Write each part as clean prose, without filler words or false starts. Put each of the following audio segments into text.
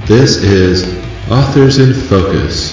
This is Authors in Focus.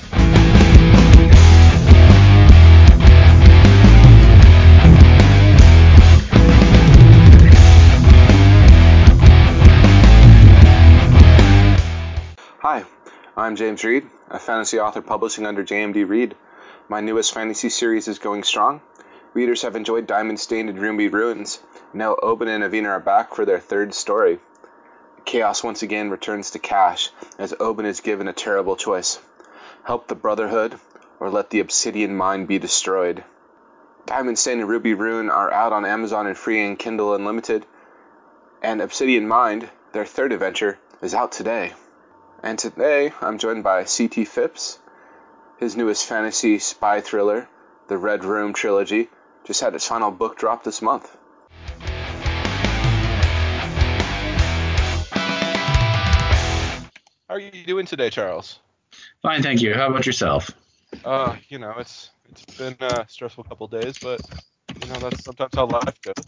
Hi, I'm James Reed, a fantasy author publishing under JMD Reed. My newest fantasy series is going strong. Readers have enjoyed Diamond-Stained and Ruby Ruins. Now Oban and Avina are back for their third story. Chaos once again returns to Cash as Oban is given a terrible choice. Help the Brotherhood or let the Obsidian Mind be destroyed. Diamond-Stained and Ruby Ruin are out on Amazon and free and Kindle Unlimited. And Obsidian Mind, their third adventure, is out today. And today, I'm joined by C.T. Phipps. His newest fantasy spy thriller, The Red Room Trilogy, just had its final book drop this month. How are you doing today, Charles? Fine, thank you. How about yourself? It's been a stressful couple days, but that's sometimes how life goes.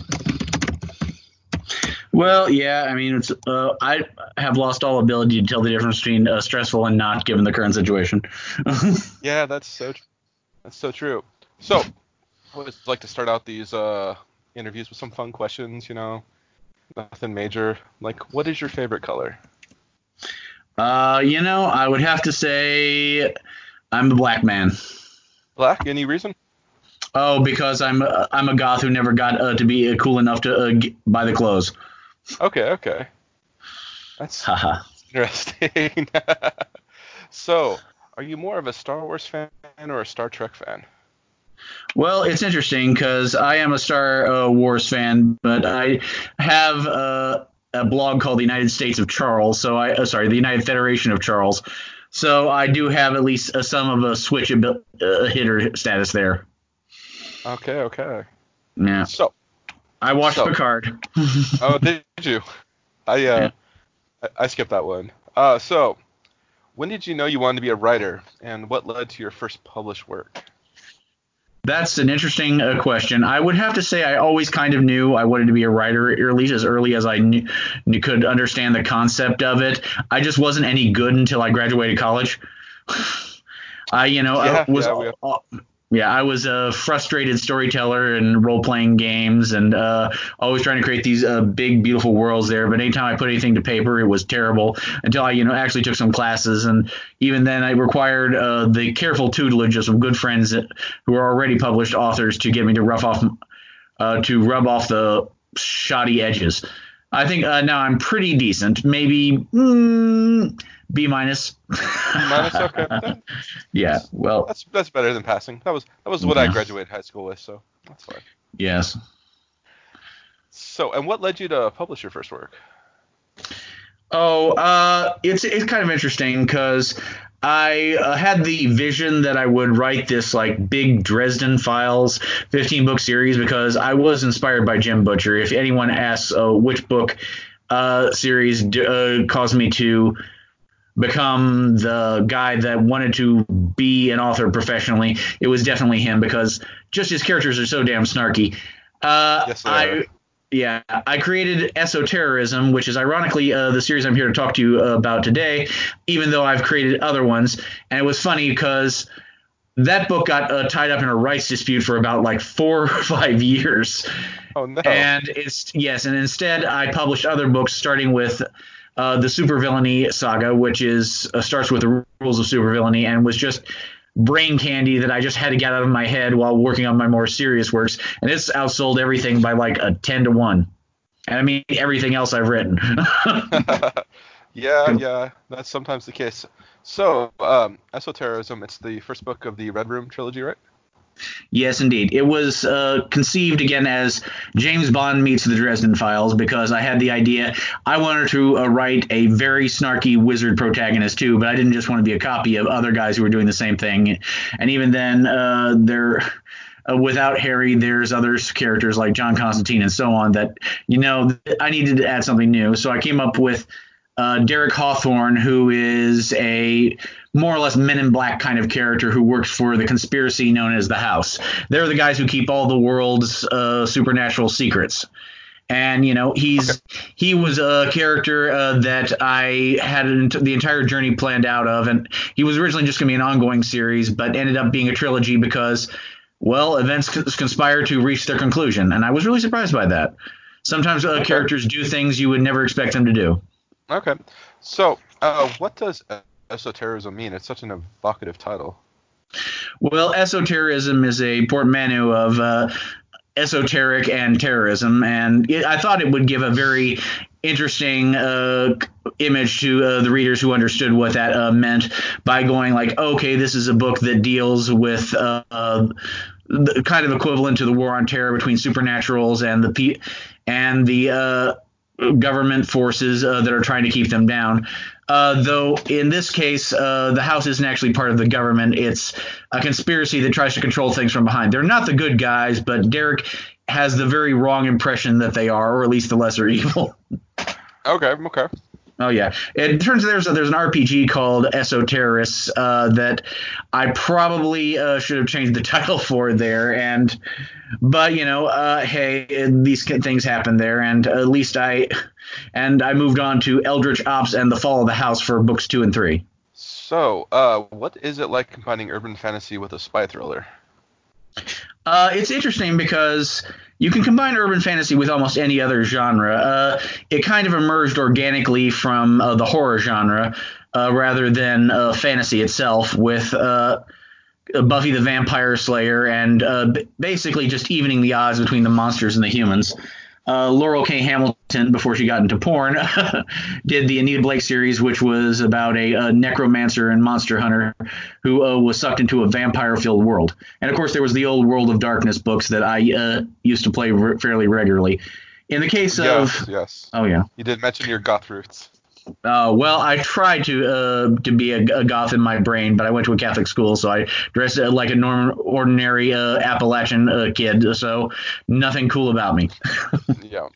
Well, yeah, I mean, I have lost all ability to tell the difference between stressful and not, given the current situation. Yeah, that's so true. So, I always like to start out these interviews with some fun questions. Nothing major. Like, what is your favorite color? I would have to say I'm a black man. Black? Any reason? Oh, because I'm a goth who never got to be cool enough to buy the clothes. Okay. That's interesting. So, are you more of a Star Wars fan or a Star Trek fan? Well, it's interesting because I am a Star Wars fan, but I have a blog called the United States of Charles. So the United Federation of Charles. So I do have at least some of a switch hitter status there. Okay. Yeah. So I watched Picard. Oh, did you? Yeah. I skipped that one. So when did you know you wanted to be a writer, and what led to your first published work? That's an interesting question. I would have to say I always kind of knew I wanted to be a writer, or at least as early as I could understand the concept of it. I just wasn't any good until I graduated college. I was a frustrated storyteller and role-playing games and always trying to create these big, beautiful worlds there. But anytime I put anything to paper, it was terrible until I, actually took some classes. And even then, I required the careful tutelage of some good friends who are already published authors to get me to rub off the shoddy edges. I think now I'm pretty decent, maybe B minus. B minus, okay. Yeah, well, that's better than passing. That was what I graduated high school with, so that's fine. Yes. So, and what led you to publish your first work? It's kind of interesting because I had the vision that I would write this like big Dresden Files 15-book series because I was inspired by Jim Butcher. If anyone asks which book series caused me to become the guy that wanted to be an author professionally, it was definitely him because just his characters are so damn snarky. Yes, they are. Yeah, I created Esoterrorism, which is ironically the series I'm here to talk to you about today, even though I've created other ones. And it was funny because that book got tied up in a rights dispute for about like 4 or 5 years. Oh, no. And and instead I published other books starting with the Supervillainy saga, which starts with the rules of supervillainy and was just brain candy that I just had to get out of my head while working on my more serious works, and it's outsold everything by like a 10-1, and I mean everything else I've written. Yeah, that's sometimes the case. So, Esoterrorism, it's the first book of the Red Room trilogy, right? Yes, indeed. It was conceived again as James Bond meets the Dresden Files because I had the idea I wanted to write a very snarky wizard protagonist too, but I didn't just want to be a copy of other guys who were doing the same thing. And even then, without Harry, there's other characters like John Constantine and so on that, I needed to add something new. So I came up with Derek Hawthorne, who is a more or less Men in Black kind of character who works for the conspiracy known as the House. They're the guys who keep all the world's supernatural secrets. And he was a character that I had the entire journey planned out of, and he was originally just going to be an ongoing series, but ended up being a trilogy because, well, events conspire to reach their conclusion, and I was really surprised by that. Sometimes characters do things you would never expect them to do. Okay. So, what does esotericism mean? It's such an evocative title. Well, esotericism is a portmanteau of esoteric and terrorism, and I thought it would give a very interesting image to the readers who understood what that meant by going like, okay, this is a book that deals with the kind of equivalent to the war on terror between supernaturals and the government forces that are trying to keep them down. Though in this case, the house isn't actually part of the government. It's a conspiracy that tries to control things from behind. They're not the good guys, but Derek has the very wrong impression that they are, or at least the lesser evil. Okay. Oh, yeah. It turns out there's an RPG called Esoterrorists that I probably should have changed the title for there. But hey, these things happen there. And at least I moved on to Eldritch Ops and The Fall of the House for books 2 and 3. So, what is it like combining urban fantasy with a spy thriller? It's interesting because you can combine urban fantasy with almost any other genre. It kind of emerged organically from the horror genre rather than fantasy itself, with Buffy the Vampire Slayer and basically just evening the odds between the monsters and the humans. Laurel K. Hamilton, before she got into porn, did the Anita Blake series, which was about a necromancer and monster hunter who was sucked into a vampire-filled world. And, of course, there was the old World of Darkness books that I used to play fairly regularly. In the case of... Yes. Oh, yeah. You did mention your goth roots. Well, I tried to be a goth in my brain, but I went to a Catholic school, so I dressed like a ordinary Appalachian kid, so nothing cool about me. Yeah.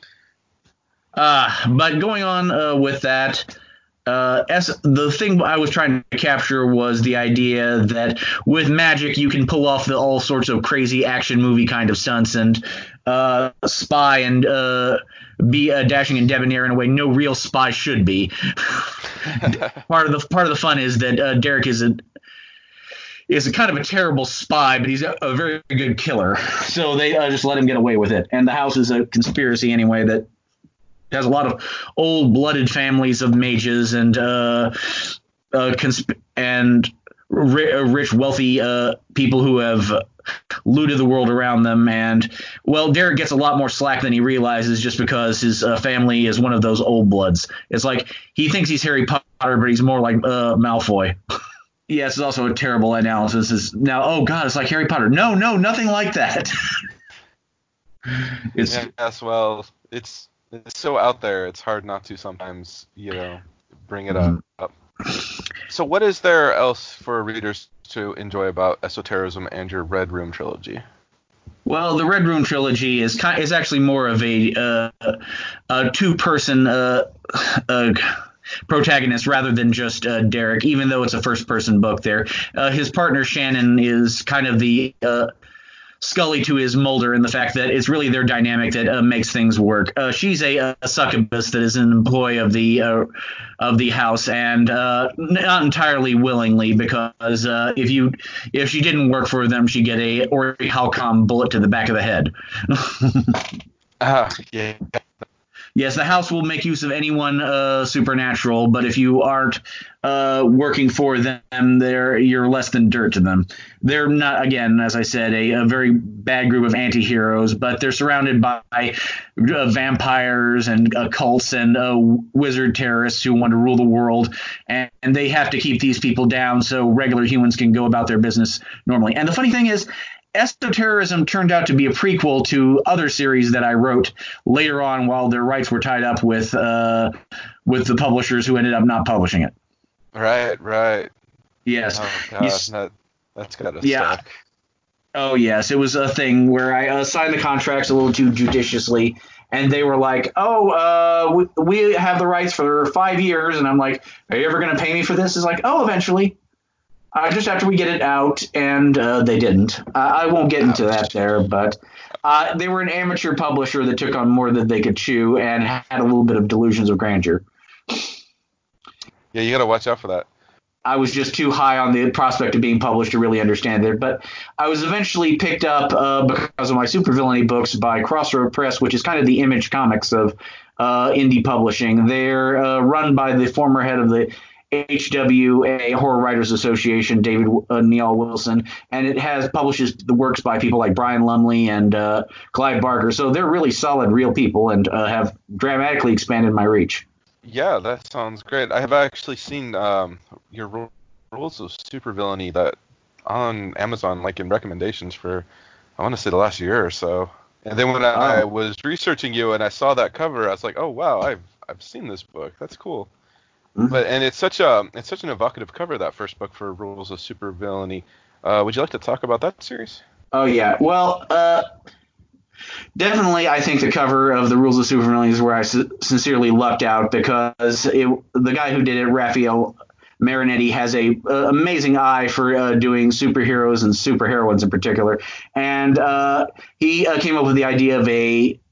But going on with that, the thing I was trying to capture was the idea that with magic you can pull off all sorts of crazy action movie kind of stunts and spy and be dashing and debonair in a way no real spy should be. Part of the fun is that Derek is a kind of a terrible spy, but he's a very good killer. So they just let him get away with it. And the house is a conspiracy anyway that has a lot of old blooded families of mages and rich, wealthy people who have looted the world around them. And, well, Derek gets a lot more slack than he realizes just because his family is one of those old bloods. It's like he thinks he's Harry Potter, but he's more like Malfoy. Yes, it's also a terrible analysis. Oh, God, it's like Harry Potter. No, nothing like that. Yes, well, it's so out there, it's hard not to sometimes, bring it up. So what is there else for readers to enjoy about esotericism and your Red Room trilogy? Well, the Red Room trilogy is actually more of a two-person protagonist rather than just Derek, even though it's a first-person book there. His partner, Shannon, is kind of the Scully to his Mulder in the fact that it's really their dynamic that makes things work. She's a succubus that is an employee of the house, and not entirely willingly, because if she didn't work for them, she'd get a Ori Halcom bullet to the back of the head. Yeah. Yes, the house will make use of anyone supernatural, but if you aren't working for them, you're less than dirt to them. They're not, again, as I said, a very bad group of anti-heroes, but they're surrounded by vampires and cults and wizard terrorists who want to rule the world, and they have to keep these people down so regular humans can go about their business normally. And the funny thing is, Esoterrorism turned out to be a prequel to other series that I wrote later on while their rights were tied up with the publishers who ended up not publishing it. Right. Yes. Oh, God, that's gotta suck. Oh, yes. It was a thing where I signed the contracts a little too judiciously, and they were like, we have the rights for 5 years. And I'm like, are you ever going to pay me for this? It's like, oh, eventually. Just after we get it out, and they didn't. I won't get into that there, but they were an amateur publisher that took on more than they could chew and had a little bit of delusions of grandeur. Yeah, you got to watch out for that. I was just too high on the prospect of being published to really understand it. But I was eventually picked up because of my supervillainy books by Crossroad Press, which is kind of the Image Comics of indie publishing. They're run by the former head of the HWA Horror Writers Association, David Neal Wilson, and it publishes the works by people like Brian Lumley and Clive Barker. So they're really solid, real people, and have dramatically expanded my reach. Yeah, that sounds great. I have actually seen your Rules of Supervillainy that on Amazon, like in recommendations for, I want to say the last year or so. And then when I was researching you and I saw that cover, I was like, oh wow, I've seen this book. That's cool. Mm-hmm. And it's such an evocative cover, that first book for Rules of Supervillainy. Would you like to talk about that series? Oh yeah, well. Definitely, I think the cover of the Rules of Supervillainy is where I sincerely lucked out, because the guy who did it, Raphael Marinetti, has a amazing eye for doing superheroes and superheroines in particular, and he came up with the idea of a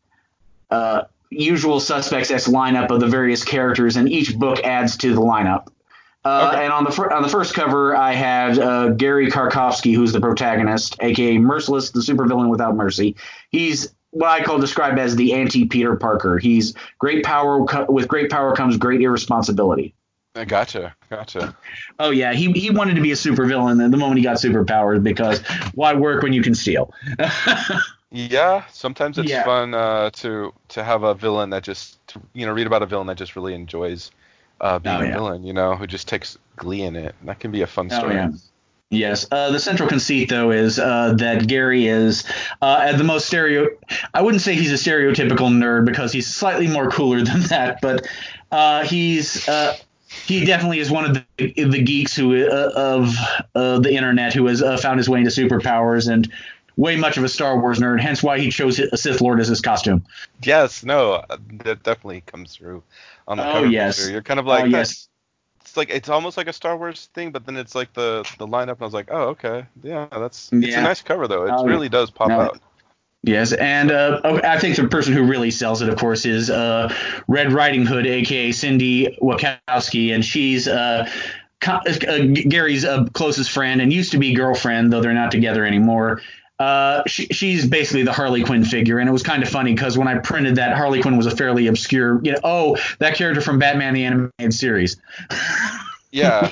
usual suspects-esque lineup of the various characters, and each book adds to the lineup. Okay. And on the first cover, I had Gary Karkovsky, who's the protagonist, aka Merciless, the supervillain without mercy. He's what I describe as the anti-Peter Parker. He's great power. With great power comes great irresponsibility. Gotcha. Oh yeah, he wanted to be a supervillain the moment he got superpowers, because why work when you can steal? Yeah, sometimes it's fun to have a villain that just read about a villain that just really enjoys being a villain, who just takes glee in it. That can be a fun story. Yeah. Yes. The central conceit, though, is that Gary is the most I wouldn't say he's a stereotypical nerd, because he's slightly more cooler than that, but he definitely is one of the geeks of the internet who has found his way into superpowers, and way much of a Star Wars nerd, hence why he chose a Sith Lord as his costume. Yes, no, that definitely comes through on the cover picture. You're kind of like, it's like, it's almost like a Star Wars thing, but then it's like the lineup, and I was like, oh, okay, yeah, it's a nice cover, though. It really does pop out. Yes, and I think the person who really sells it, of course, is Red Riding Hood, a.k.a. Cindy Wachowski, and she's Gary's closest friend and used to be girlfriend, though they're not together anymore. She's basically the Harley Quinn figure, and it was kind of funny because when I printed that, Harley Quinn was a fairly obscure, that character from Batman the Animated Series. Yeah.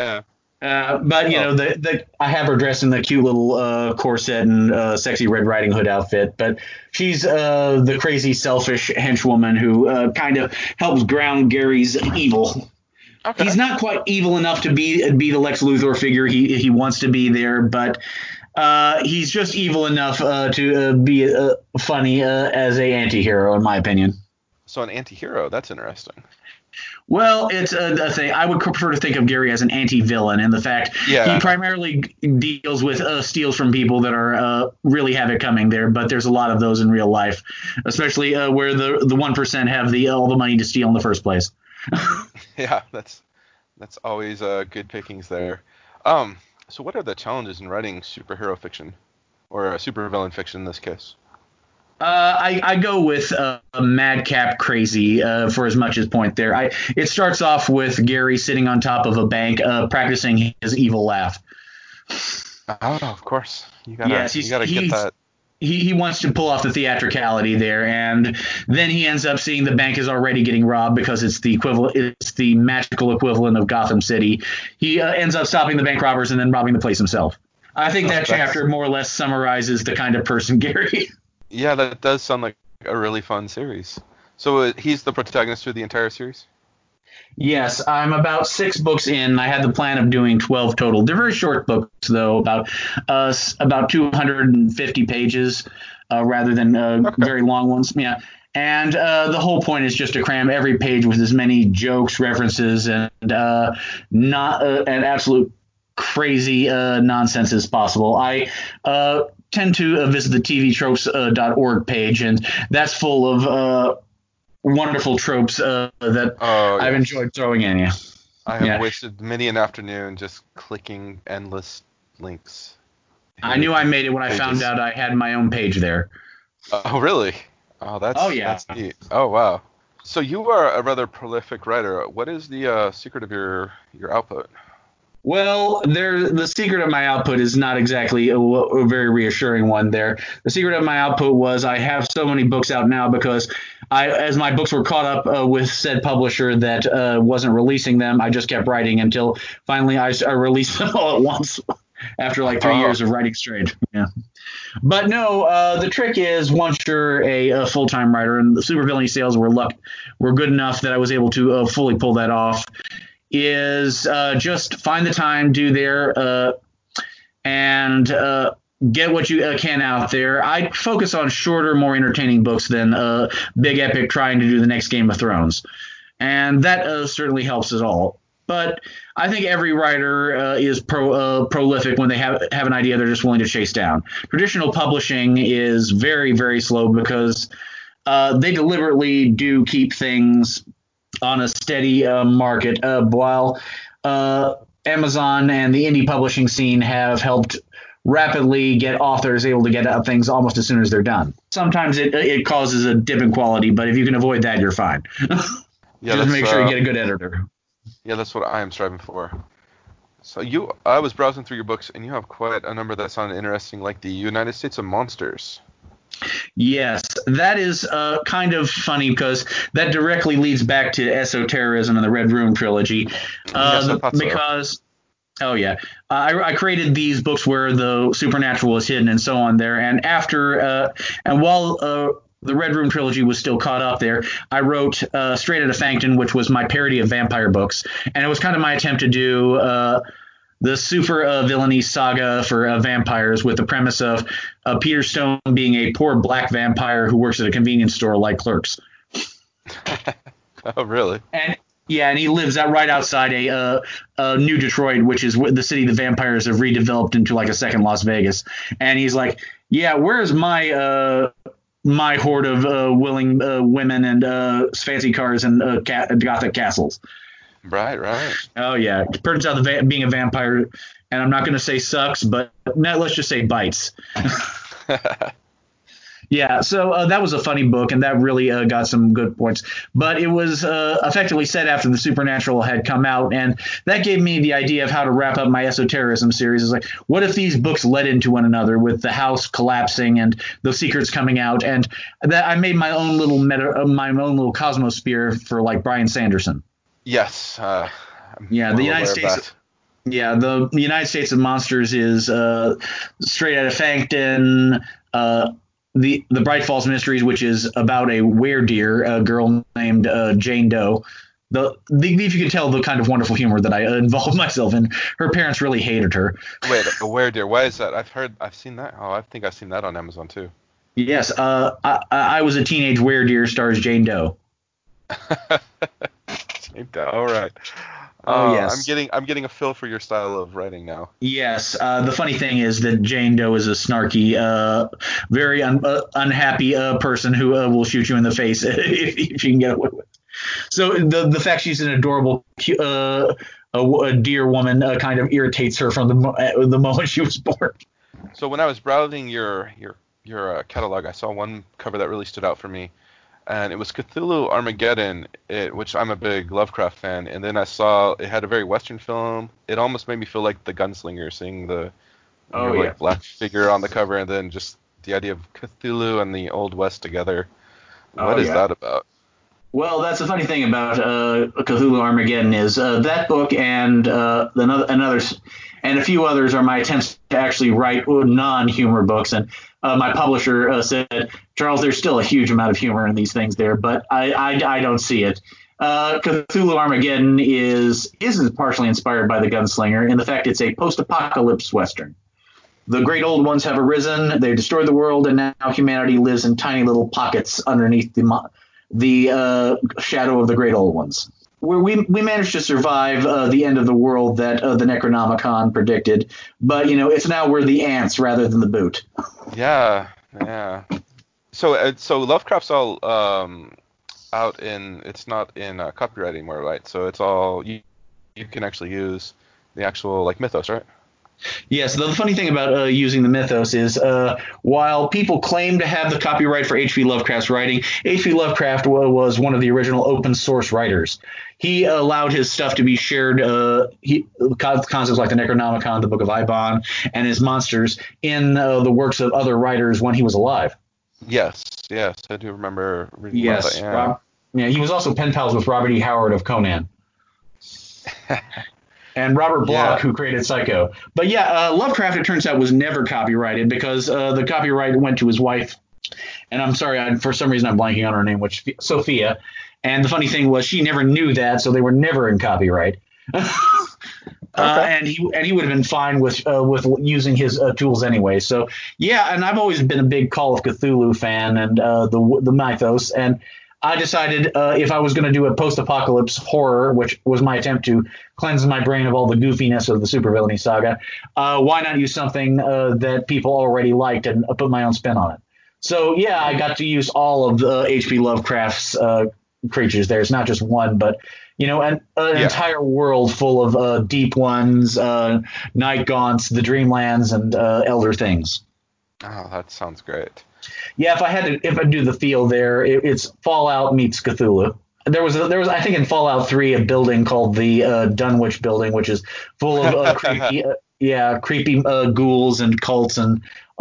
But I have her dressed in the cute little corset and sexy Red Riding Hood outfit. But she's the crazy, selfish henchwoman who kind of helps ground Gary's evil. Okay. He's not quite evil enough to be the Lex Luthor figure he wants to be there, but he's just evil enough to be funny as a anti-hero, in my opinion. So an anti-hero, that's interesting. Well, it's a thing. I would prefer to think of Gary as an anti-villain, in the fact he primarily deals with steals from people that are really have it coming there. But there's a lot of those in real life, especially where the 1% have all the money to steal in the first place. Yeah, that's always good pickings there. So what are the challenges in writing superhero fiction, or supervillain fiction in this case? I go with madcap crazy for as much as point there. It starts off with Gary sitting on top of a bank practicing his evil laugh. Oh, of course. You gotta get that. He wants to pull off the theatricality there, and then he ends up seeing the bank is already getting robbed because it's the magical equivalent of Gotham City. He ends up stopping the bank robbers and then robbing the place himself. I think that chapter more or less summarizes the kind of person Gary. Yeah, that does sound like a really fun series. So he's the protagonist through the entire series? Yes, I'm about 6 books in. I had the plan of doing 12 total. They're very short books, though, about 250 pages rather than very long ones. Yeah. And the whole point is just to cram every page with as many jokes, references, and not an absolute crazy nonsense as possible. I tend to visit the tvtropes.org page, and that's full of wonderful tropes that I've enjoyed throwing in. Yeah. I have wasted many an afternoon just clicking endless links. I knew I made it when I found out I had my own page there. Oh, really? Oh, that's neat. Oh, wow. So you are a rather prolific writer. What is the secret of your output? Well, the secret of my output is not exactly a very reassuring one there. The secret of my output was I have so many books out now because as my books were caught up with said publisher that wasn't releasing them, I just kept writing until finally I released them all at once after like 3 years of writing straight. Yeah. But no, the trick is once you're a full-time writer, and the supervillainy sales were good enough that I was able to fully pull that off, is just find the time, do there, and get what you can out there. I focus on shorter, more entertaining books than big epic trying to do the next Game of Thrones, and that certainly helps us all. But I think every writer is prolific when they have an idea they're just willing to chase down. Traditional publishing is very, very slow because they deliberately do keep things on a steady market, while Amazon and the indie publishing scene have helped rapidly get authors able to get out things almost as soon as they're done. Sometimes it causes a dip in quality, but if you can avoid that, you're fine. Just make sure you get a good editor. Yeah, that's what I am striving for. So I was browsing through your books, and you have quite a number that sound interesting, like the United States of Monsters. Yes, that is kind of funny because that directly leads back to esotericism and the Red Room trilogy. Because, oh yeah, I created these books where the supernatural was hidden and so on there, and while the Red Room trilogy was still caught up there, I wrote Straight Outta Fankton, which was my parody of vampire books, and it was kind of my attempt to do the super villainy saga for vampires with the premise of Peter Stone being a poor black vampire who works at a convenience store like Clerks. Oh, really? And he lives right outside a New Detroit, which is the city the vampires have redeveloped into like a second Las Vegas. And he's like, yeah, where's my horde of willing women and fancy cars and gothic castles? Right. Oh, yeah. It turns out being a vampire, and I'm not going to say sucks, but let's just say bites. Yeah, so that was a funny book, and that really got some good points. But it was effectively set after the Supernatural had come out, and that gave me the idea of how to wrap up my esotericism series. It's like, what if these books led into one another with the house collapsing and the secrets coming out? And that I made my own little cosmosphere for like Brian Sanderson. Yes. The United States. Yeah, the United States of Monsters is Straight Outta Fankton. The Bright Falls Mysteries, which is about a weredeer, a girl named Jane Doe. If you can tell the kind of wonderful humor that I involved myself in, her parents really hated her. Wait, a weredeer? Why is that? I've seen that. Oh, I think I've seen that on Amazon too. Yes, I was a teenage weredeer, stars Jane Doe. Jane Doe. All right. Oh yes. I'm getting a feel for your style of writing now. Yes. The funny thing is that Jane Doe is a snarky, very unhappy person who will shoot you in the face if you can get away with it. So the fact she's an adorable a dear woman kind of irritates her from the moment she was born. So when I was browsing your catalog, I saw one cover that really stood out for me. And it was Cthulhu Armageddon, which I'm a big Lovecraft fan. And then I saw it had a very Western film. It almost made me feel like The Gunslinger, seeing the black figure on the cover, and then just the idea of Cthulhu and the Old West together. What is that about? Well, that's the funny thing about Cthulhu Armageddon is that book and another and a few others are my attempts to actually write non-humor books. And my publisher said, Charles, there's still a huge amount of humor in these things there, but I don't see it. Cthulhu Armageddon is partially inspired by The Gunslinger in the fact it's a post-apocalypse Western. The great old ones have arisen, they've destroyed the world, and now humanity lives in tiny little pockets underneath the shadow of the great old ones. Where we managed to survive the end of the world that the Necronomicon predicted, but it's now we're the ants rather than the boot. Yeah. So Lovecraft's all out in, it's not in copyright anymore, right? So it's all, you you can actually use the actual like mythos, right? Yes, the funny thing about using the mythos is while people claim to have the copyright for H.P. Lovecraft's writing, H.P. Lovecraft was one of the original open source writers. He allowed his stuff to be shared, concepts like the Necronomicon, the Book of Ibon, and his monsters in the works of other writers when he was alive. Yes, I do remember reading about Yes, that. Yeah. yeah, he was also pen pals with Robert E. Howard of Conan. And Robert Bloch, who created Psycho. But yeah, Lovecraft, it turns out, was never copyrighted because the copyright went to his wife. And I'm sorry, for some reason I'm blanking on her name, which Sophia. And the funny thing was she never knew that, so they were never in copyright. And he would have been fine with using his tools anyway. So yeah, and I've always been a big Call of Cthulhu fan and the mythos. And I decided if I was going to do a post-apocalypse horror, which was my attempt to cleanse my brain of all the goofiness of the supervillainy saga, why not use something that people already liked and put my own spin on it? So yeah, I got to use all of H.P. Lovecraft's creatures there. It's not just one, but an entire world full of deep ones, night gaunts, the dreamlands, and elder things. Oh, that sounds great. Yeah, if I do the feel there, it's Fallout meets Cthulhu. There was I think in Fallout 3 a building called the Dunwich Building, which is full of creepy ghouls and cults and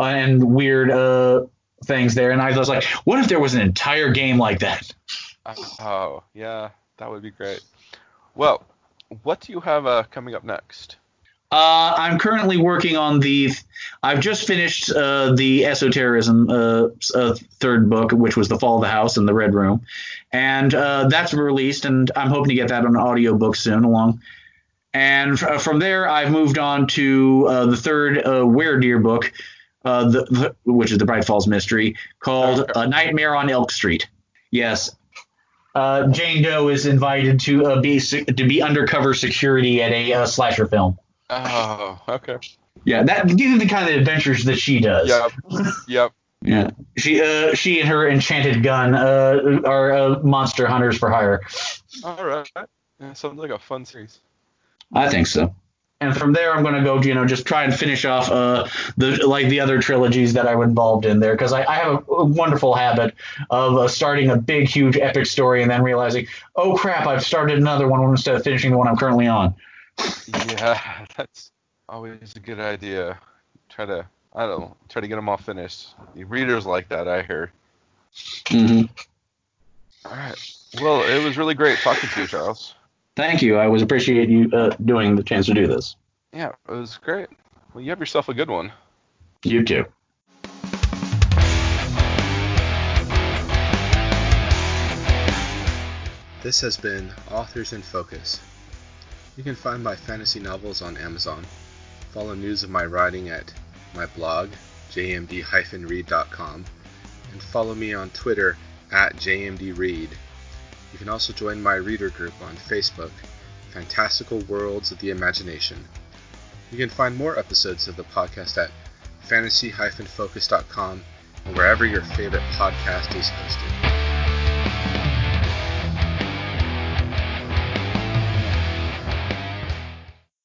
weird things there. And I was like, what if there was an entire game like that? Oh, yeah, that would be great. Well, what do you have coming up next? I'm currently working on I've just finished the Esotericism third book, which was The Fall of the House and the Red Room. And that's released, and I'm hoping to get that on an audiobook soon along. And from there, I've moved on to the third Were-Deer book, which is the Bright Falls Mystery, called A Nightmare on Elk Street. Yes. Jane Doe is invited to be undercover security at a slasher film. Oh, okay. Yeah, these are the kind of adventures that she does. Yep. Yeah, she and her enchanted gun are monster hunters for hire. All right. Yeah, sounds like a fun series. I think so. And from there, I'm going to go, just try and finish off the other trilogies that I was involved in there, because I have a wonderful habit of starting a big, huge, epic story and then realizing, oh crap, I've started another one instead of finishing the one I'm currently on. Yeah, that's always a good idea. Try to get them all finished. The readers like that, I hear. Mm-hmm. All right. Well, it was really great talking to you, Charles. Thank you. I appreciate you doing the chance to do this. Yeah, it was great. Well, you have yourself a good one. You too. This has been Authors in Focus. You can find my fantasy novels on Amazon. Follow news of my writing at my blog, jmd-read.com, and follow me on Twitter at jmdread. You can also join my reader group on Facebook, Fantastical Worlds of the Imagination. You can find more episodes of the podcast at fantasy-focus.com and wherever your favorite podcast is hosted.